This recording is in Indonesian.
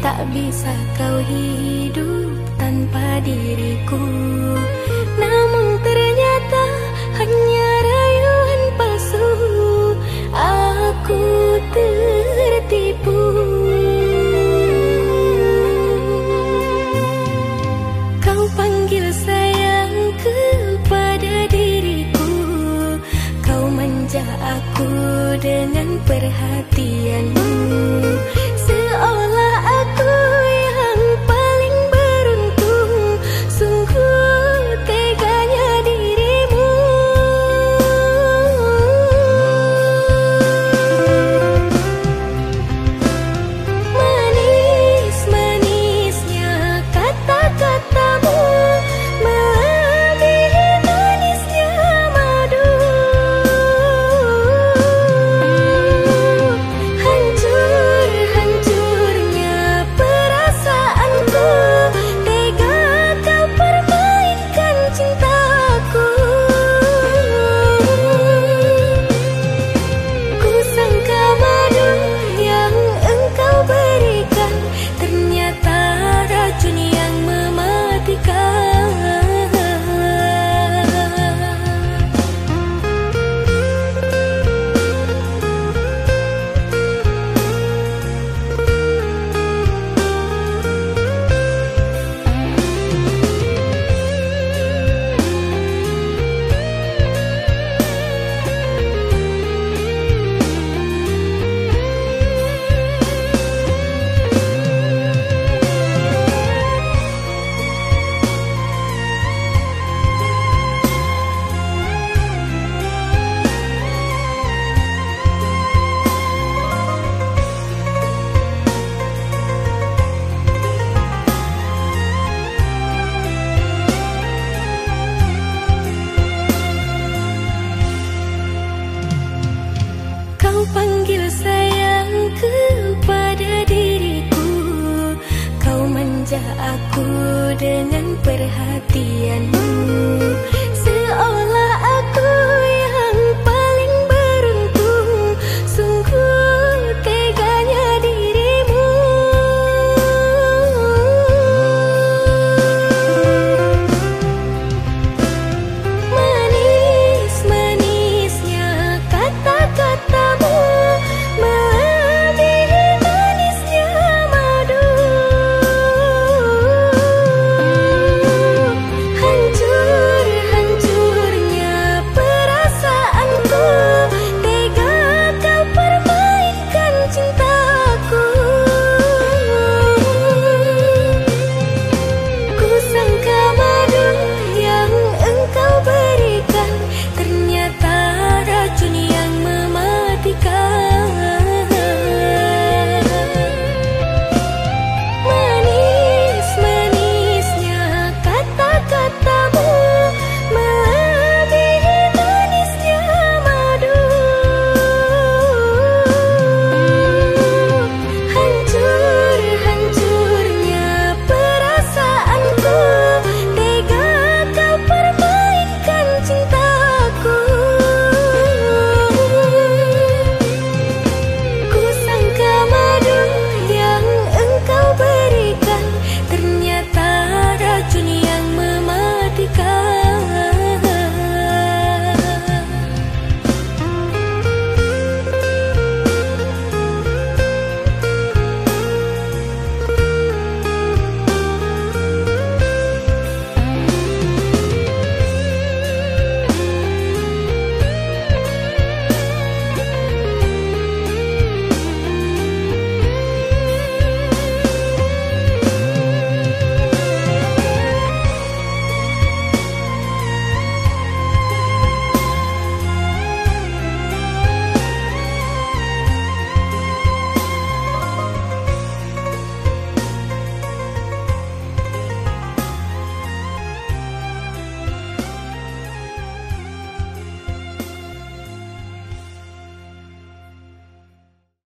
Tak bisa kau hidup tanpa diriku. Namun ternyata hanya rayuan palsu. Aku tertipu. Kau panggil sayang kepada diriku. Kau manja aku dengan perhatianmu. Seolah aku yang paling beruntung. Sungguh teganya dirimu. Manis-manisnya kata-katamu melebihi manisnya madu. Hancur-hancurnya perasaanku. Tega kau permainkan cintaku. Ku sangka madu yang engkau berikan ternyata racun yang mematikan. Kau panggil sayang kepada diriku. Kau manja aku dengan perhatianmu. Seolah